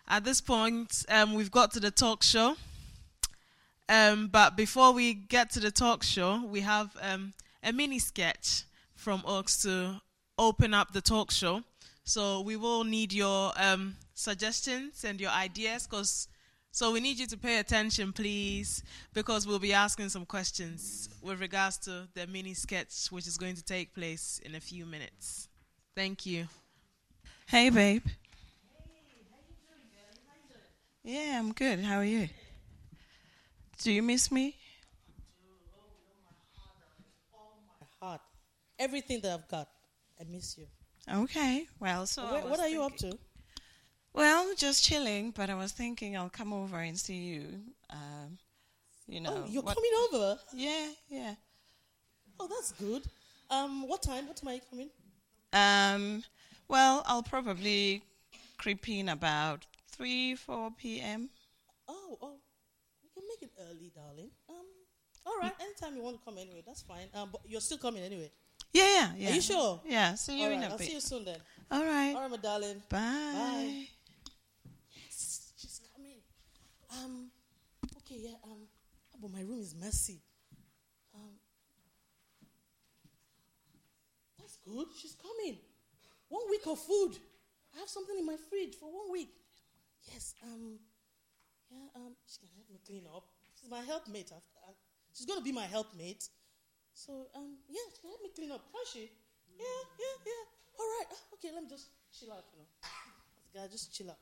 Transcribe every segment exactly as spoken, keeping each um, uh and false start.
At this point, um, we've got to the talk show. Um, but before we get to the talk show, we have um, a mini sketch from Oaks to open up the talk show. So we will need your um, suggestions and your ideas, cause so we need you to pay attention, please, because we'll be asking some questions with regards to the mini sketch, which is going to take place in a few minutes. Thank you. Hey, babe. Hey, how you doing, girl? How you doing? Yeah, I'm good. How are you? Do you miss me? My heart. Everything that I've got, I miss you. Okay. Well, so Where, what are you up to? Well, just chilling, but I was thinking I'll come over and see you. Um, you know. Oh, you're what, coming over? Yeah, yeah. Oh, that's good. Um, what time? What time are you coming? Um, well, I'll probably creep in about three, four p.m. Oh, oh, you can make it early, darling. Um, all right. Anytime you want to come anyway, that's fine. Um, but you're still coming anyway. Yeah, yeah, yeah. Are you sure? Yeah. See you all in right, a I'll bit. see you soon then. All right. All right, my darling. Bye. Bye. Yes, she's coming. Um, okay, yeah. Um, but my room is messy. Um, that's good. She's coming. One week of food. I have something in my fridge for one week. Yes. Um. Yeah. Um. She can help me clean up. She's my helpmate. I've, I, she's gonna be my helpmate. So um. Yeah. She can help me clean up. Can she? Yeah. Yeah. Yeah. All right. Uh, okay. Let me just chill out. You know. Guys, just chill out.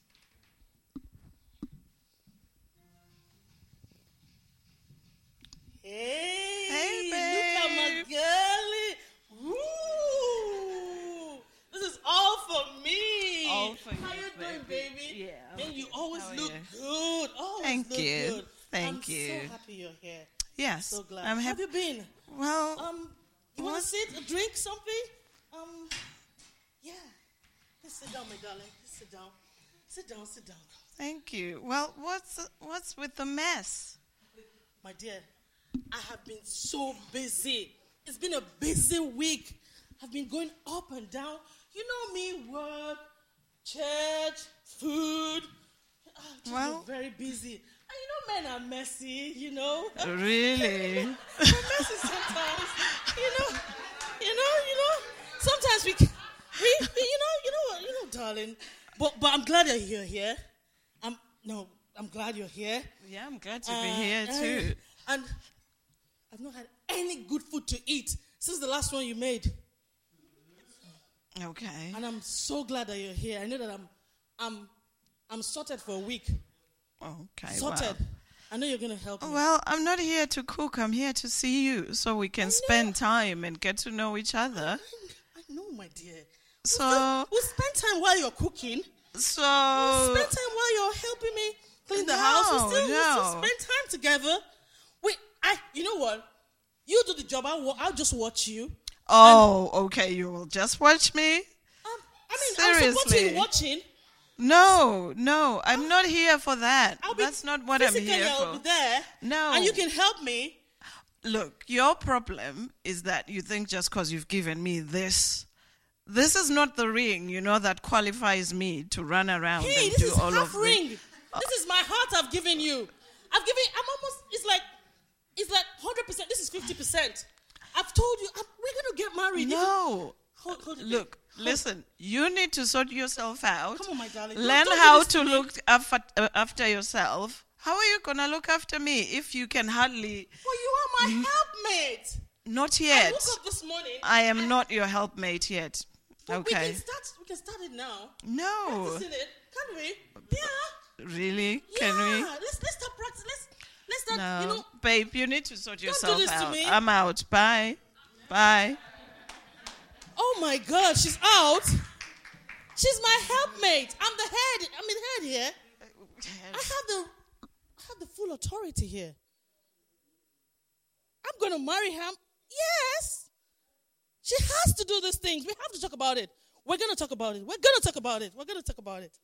Hey. Hey, Look at my babe. girlie. Woo. This is all for me. All for How you, you doing, baby? baby? Yeah. And you always How are look you? good. Always Thank look you. good. Thank I'm you. so happy you're here. Yes. So glad. I'm How happy. have you been? Well, Um, you want what- to sit, a drink, something? Um, yeah. Just sit down, my darling. Just sit down. Sit down, sit down. thank you. Well, what's what's with the mess? My dear, I have been so busy. It's been a busy week. I've been going up and down. You know me, work, church, food. I've just Well- been very busy. And you know, men are messy, you know. Really? We're messy sometimes. You know, you know, you know. Sometimes we, can- we, we you know, you know what, you know, darling. But but I'm glad that you're here. I'm no, I'm glad you're here. Yeah, I'm glad to be Uh, here and- too. And I've not had any good food to eat since the last one you made. Okay. And I'm so glad that you're here. I know that I'm I'm I'm sorted for a week. Okay. Sorted. Well. I know you're gonna help me. Well, I'm not here to cook. I'm here to see you so we can spend time and get to know each other. I know, my dear. So, We'll, we'll spend time while you're cooking. so We'll spend time while you're helping me clean the No, house. We'll still, we'll no. still spend time together. Wait, I you know what? You do the job, I'll, wa- I'll just watch you. Oh, okay. You will just watch me? Um, I mean, I'm supporting Seriously? watching. No, no. I'm not here for that. I'll be That's not what I'm physically, here I'll for. be there. No. And you can help me. Look, your problem is that you think just because you've given me this, this is not the ring, you know, that qualifies me to run around Hey, and this do is all half of ring. this. This is my heart I've given you. I've given, I'm almost, it's like, it's like one hundred percent. This is fifty percent. I've told you, I'm, we're going to get married. If you- No. hold, hold it. Look, Hold- listen, you need to sort yourself out. Come on, my darling. Don't- Learn don't do how this to me. look after, uh, after yourself. How are you going to look after me if you can hardly... Well, you are my helpmate. Not I yet. woke up this morning. I am not your helpmate yet. But We Okay. can start. We can start it now. No. Practicing it, can we? Yeah. Really? Can yeah. we? Let's let's start practice. Let's let's start. No. You know. Babe, you need to sort do yourself this to out. me. I'm out. Bye. Bye. Oh my God, she's out. She's my helpmate. I'm the head. I'm the head here. I have the I have the full authority here. I'm gonna marry him. Yes. She has to do these things. We have to talk about it. We're gonna talk about it. We're gonna talk about it. We're gonna talk about it.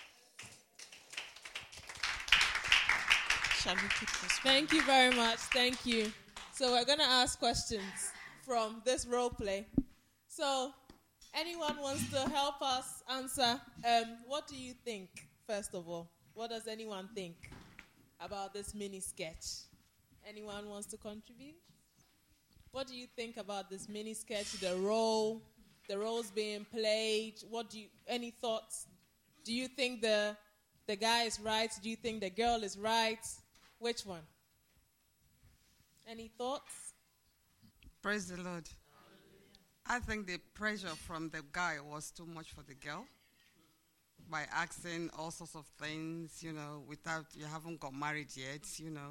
Shall we keep this? Thank you very much. Thank you. So we're going to ask questions from this role play. So anyone wants to help us answer, um, what do you think first of all? What does anyone think about this mini sketch? Anyone wants to contribute? What do you think about this mini sketch, the role, the roles being played? What do you, any thoughts? Do you think the the guy is right? Do you think the girl is right? Which one? Any thoughts? Praise the Lord. I think the pressure from the guy was too much for the girl by asking all sorts of things, you know, without, you haven't got married yet, you know,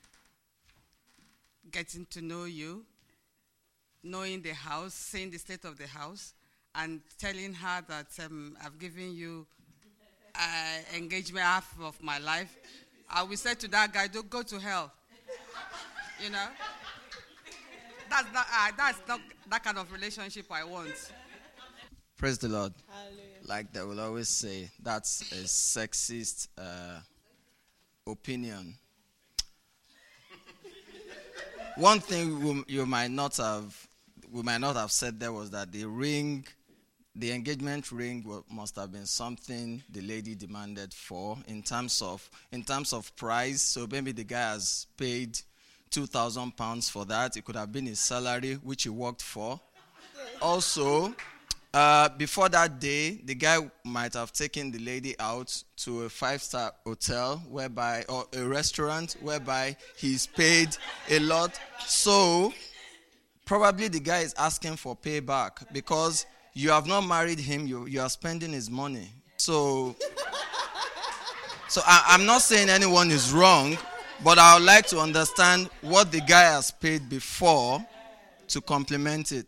getting to know you, knowing the house, seeing the state of the house, and telling her that um, I've given you uh, engagement half of my life. I will say to that guy, don't go to hell. You know? That's not, uh, that's not that kind of relationship I want. Praise the Lord. Hallelujah. Like they will always say, that's a sexist uh, opinion. One thing we, you might not have, we might not have said there was that the ring, the engagement ring, must have been something the lady demanded for in terms of in terms of price. So maybe the guy has paid two thousand pounds for that. It could have been his salary, which he worked for. Also, uh, before that day, the guy might have taken the lady out to a five-star hotel, whereby, or a restaurant, whereby he's paid a lot. So, probably the guy is asking for payback because you have not married him. You you are spending his money. So, so I, I'm not saying anyone is wrong, but I would like to understand what the guy has paid before to complement it.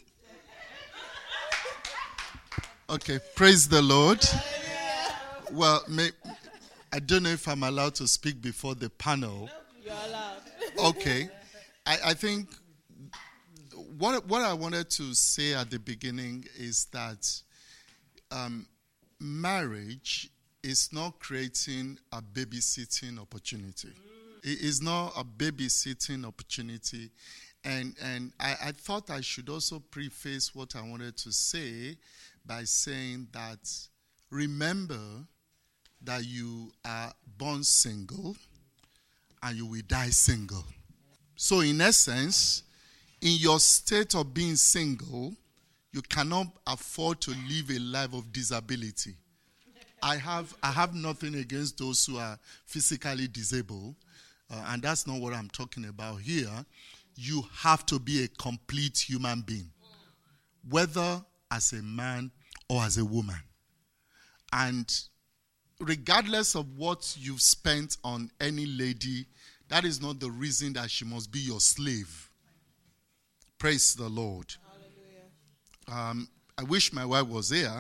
Okay, praise the Lord. Well, may, I don't know if I'm allowed to speak before the panel. You're allowed. Okay. I, I think what, what I wanted to say at the beginning is that um, marriage is not creating a babysitting opportunity. It is not a babysitting opportunity. And, and I, I thought I should also preface what I wanted to say by saying that remember that you are born single and you will die single. So in essence, in your state of being single, you cannot afford to live a life of disability. I have I have nothing against those who are physically disabled, uh, and that's not what I'm talking about here. You have to be a complete human being, whether as a man or as a woman. And regardless of what you've spent on any lady, that is not the reason that she must be your slave. Praise the Lord. Hallelujah. Um, I wish my wife was here.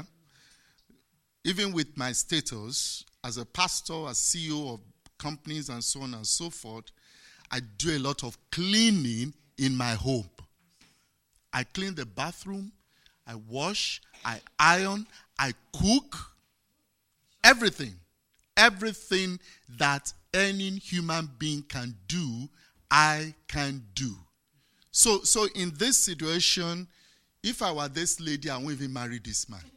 Even with my status as a pastor, as C E O of companies and so on and so forth, I do a lot of cleaning in my home. I clean the bathroom, I wash, I iron, I cook, everything. Everything that any human being can do, I can do. So, so in this situation, if I were this lady, I wouldn't even marry this man.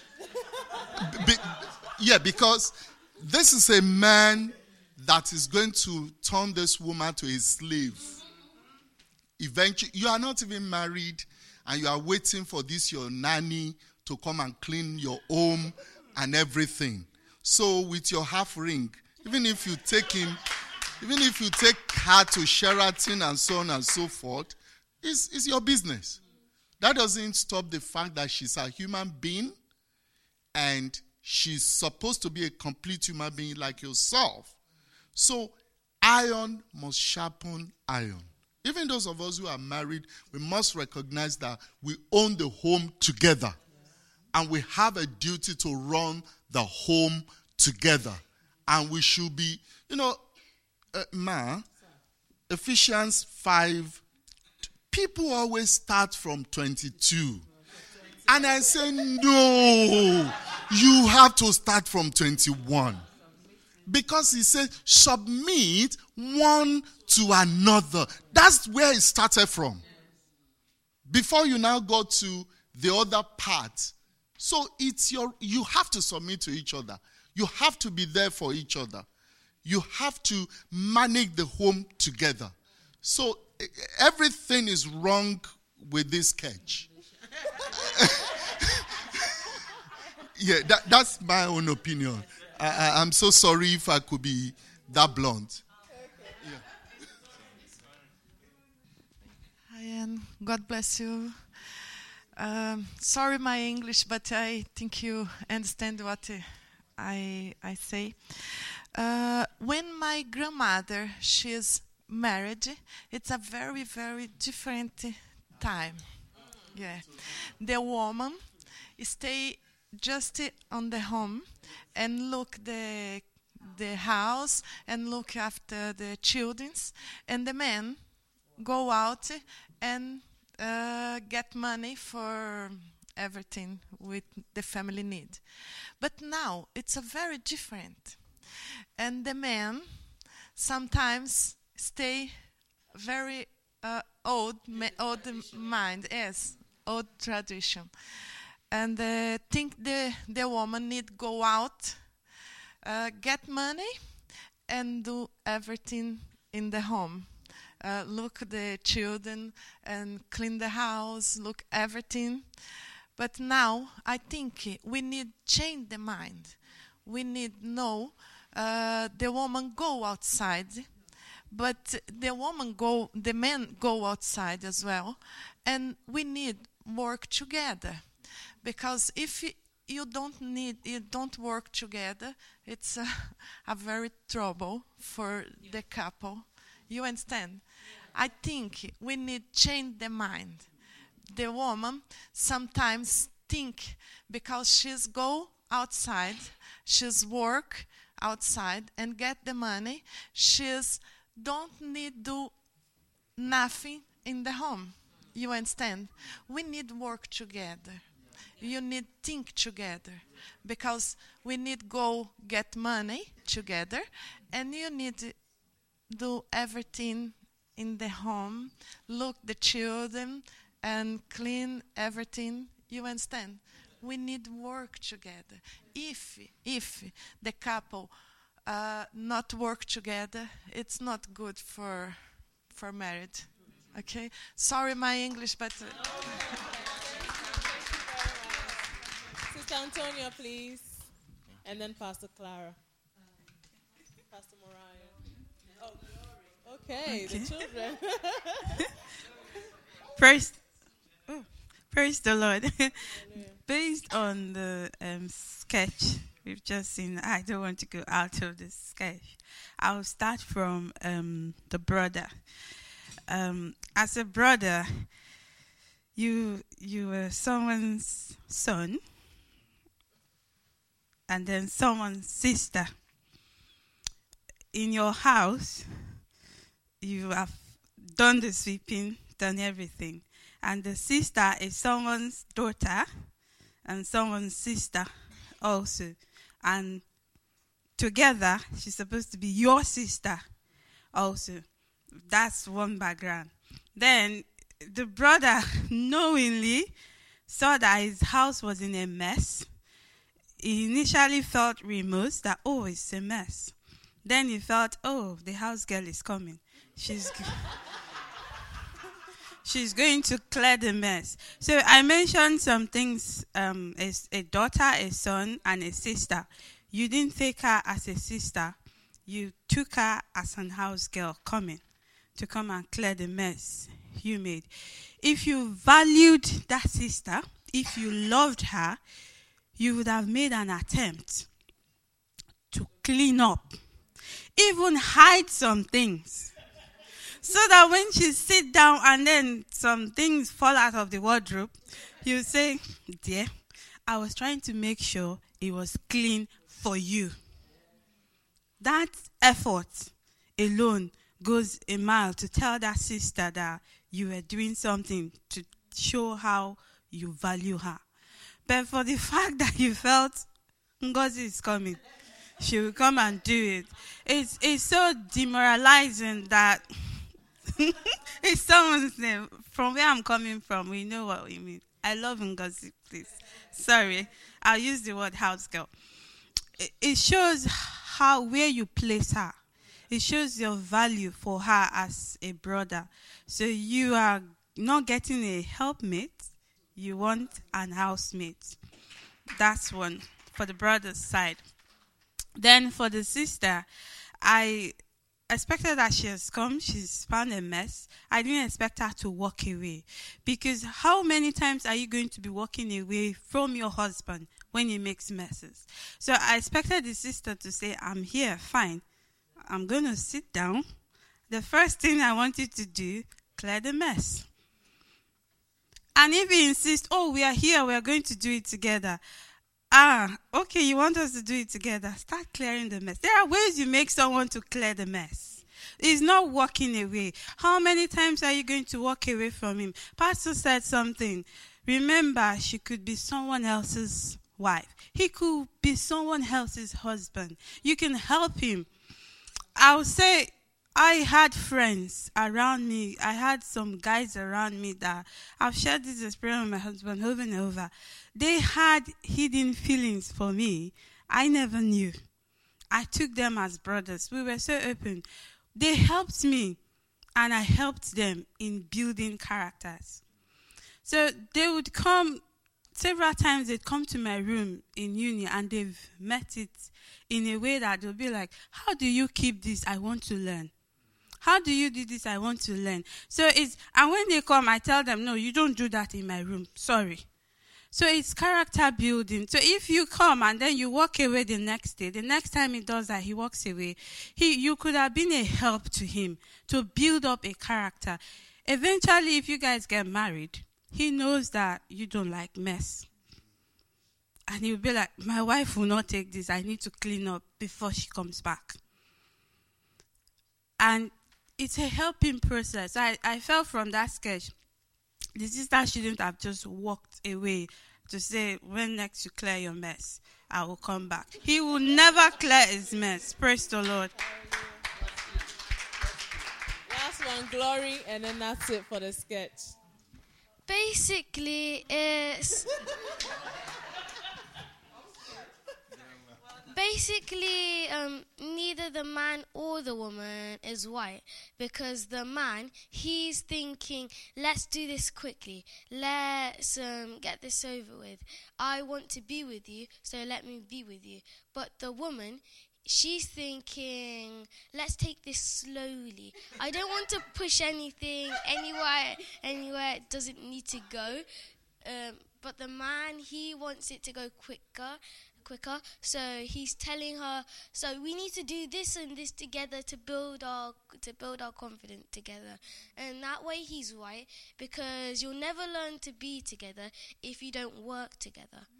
Be, yeah, because this is a man that is going to turn this woman to a slave. Eventually, you are not even married, and you are waiting for this your nanny to come and clean your home and everything. So with your half ring, even if you take him, even if you take her to Sheraton and so on and so forth, it's, it's your business. That doesn't stop the fact that she's a human being and she's supposed to be a complete human being like yourself. So iron must sharpen iron. Even those of us who are married, we must recognize that we own the home together. And we have a duty to run the home together. And we should be, you know, uh, Ma, Ephesians five, people always start from twenty-two. And I say, no, you have to start from twenty-one. Because he said, submit one to another. That's where it started from. Before you now go to the other part. So it's your, you have to submit to each other. You have to be there for each other. You have to manage the home together. So everything is wrong with this sketch. Yeah, that, that's my own opinion. I, I, I'm so sorry if I could be that blunt. Yeah. Hi, Anne. God bless you. Um, sorry my English, but I think you understand what uh, I I say. Uh, when my grandmother, she's married, it's a very, very different time. Yeah. The woman stay just on the home and look the the house and look after the children, and the man go out and uh, get money for everything with the family need. But now it's a very different, and the man sometimes stay very uh, old, ma- old mind, yes, old tradition, and uh, think the the woman need go out, uh, get money, and do everything in the home. Uh, look the children and clean the house, look everything. But now I think we need change the mind. We need know uh, the woman go outside, but the woman go, the men go outside as well, and we need work together. Because if you don't need, you don't work together, it's a, a very trouble for yeah. the couple. You understand? Yeah. I think we need change the mind. The woman sometimes think because she's go outside, she's work outside and get the money, she's don't need do nothing in the home. You understand? We need work together. You need think together, because we need go get money together, and you need do everything in the home, look the children and clean everything. You understand? We need work together. If if the couple uh, not work together, it's not good for for marriage. Okay? Sorry my English, but uh, Sister Antonia, please. And then Pastor Clara. Pastor Mariah. Oh, okay, okay. The children. Praise, oh, praise the Lord. Based on the um, sketch we've just seen, I don't want to go out of the sketch. I'll start from um, the brother. Um, as a brother, you you were someone's son, and then someone's sister. In your house, you have done the sweeping, done everything. And the sister is someone's daughter and someone's sister also. And together, she's supposed to be your sister also. That's one background. Then the brother knowingly saw that his house was in a mess. He initially felt remorse that, oh, it's a mess. Then he felt, oh, the house girl is coming. She's g- she's going to clear the mess. So I mentioned some things, um, a, a daughter, a son, and a sister. You didn't take her as a sister. You took her as an house girl coming to come and clear the mess you made. If you valued that sister, if you loved her, you would have made an attempt to clean up, even hide some things, so that when she sit down and then some things fall out of the wardrobe, you say, dear, I was trying to make sure it was clean for you. That effort alone goes a mile to tell that sister that you were doing something to show how you value her. But for the fact that you felt Ngozi is coming, she will come and do it. It's it's so demoralizing that it's someone's name. From where I'm coming from, we know what we mean. I love Ngozi, please. Sorry, I'll use the word house girl. it- it shows how where you place her. It shows your value for her as a brother. So you are not getting a helpmate, you want an housemate. That's one for the brother's side. Then for the sister, I expected that she has come, she's found a mess. I didn't expect her to walk away. Because how many times are you going to be walking away from your husband when he makes messes? So I expected the sister to say, I'm here, fine. I'm going to sit down. The first thing I want you to do, clear the mess. And if he insists, oh, we are here, we are going to do it together. Ah, okay, you want us to do it together. Start clearing the mess. There are ways you make someone to clear the mess. It's not walking away. How many times are you going to walk away from him? Pastor said something. Remember, she could be someone else's wife. He could be someone else's husband. You can help him. I would say I had friends around me. I had some guys around me that I've shared this experience with my husband over and over. They had hidden feelings for me. I never knew. I took them as brothers. We were so open. They helped me, and I helped them in building characters. So they would come, several times they'd come to my room in uni, and they've met it in a way that they'll be like, how do you keep this? I want to learn. How do you do this? I want to learn. So it's, and when they come, I tell them, no, you don't do that in my room. Sorry. So it's character building. So if you come and then you walk away the next day, the next time he does that, he walks away, he, you could have been a help to him to build up a character. Eventually, if you guys get married, he knows that you don't like mess. And he'll be like, my wife will not take this. I need to clean up before she comes back. And it's a helping process. I, I felt from that sketch, the sister shouldn't have just walked away to say, when next you clear your mess, I will come back. He will never clear his mess. Praise the Lord. Last one, Glory, and then that's it for the sketch. Basically, it's... Basically, um, neither the man or the woman is white, because the man, he's thinking, let's do this quickly. Let's um, get this over with. I want to be with you, so let me be with you. But the woman, she's thinking, let's take this slowly. I don't want to push anything anywhere, anywhere it doesn't need to go. Um, but the man, he wants it to go quicker. quicker so he's telling her, so we need to do this and this together to build our to build our confidence together. And that way he's right, because you'll never learn to be together if you don't work together.